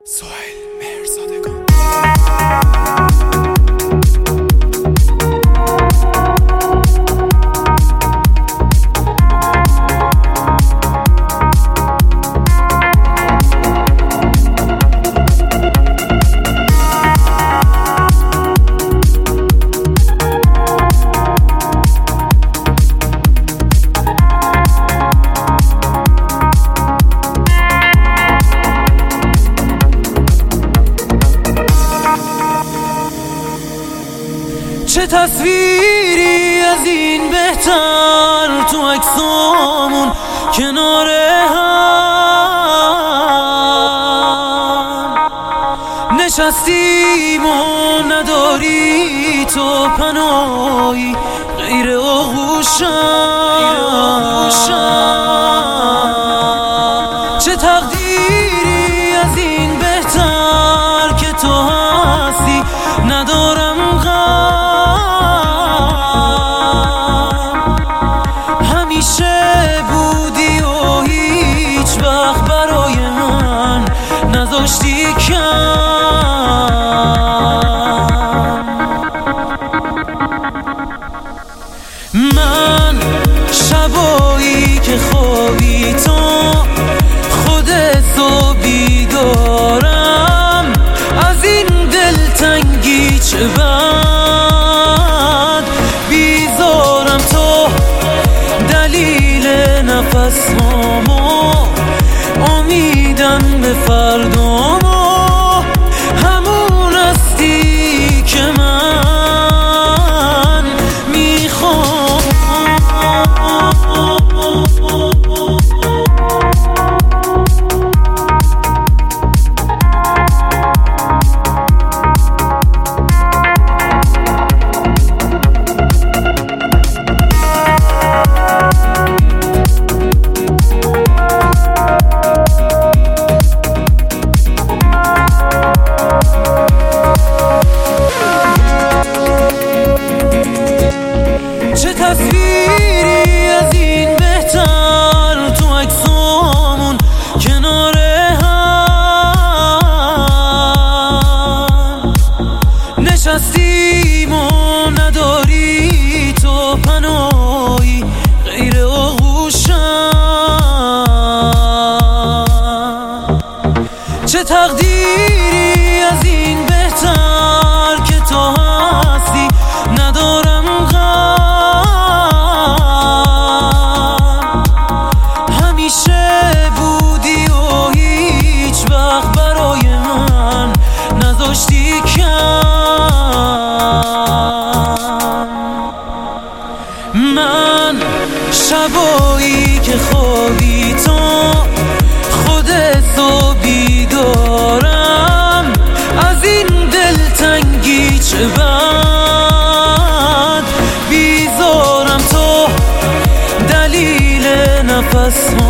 سهیل مهرزادگان. چه تصویری از این بهتر تو عکسامون کنار هم نشستیم و نداری تو پناهی غیر آغوشم. چه تقدیری از این بهتر که تو هستی ندارم نذاشتی من شبایی که خوابی تو خودتو بیدارم از این دلتنگی چه بد بیزارم تو دلیل نفسامو امیدم به فردامو همون هستی که من میخوام. تصویری از این بهتر تو عکسامون کنار هم نشستیم و نداری تو پناهی غیر آغوشم. چه تقدیری از این بهتر که تو هستی ندارم من شبایی که خوابی تو خودتو بیدارم از این دلتنگی چه بد بیزارم تو دلیل نفس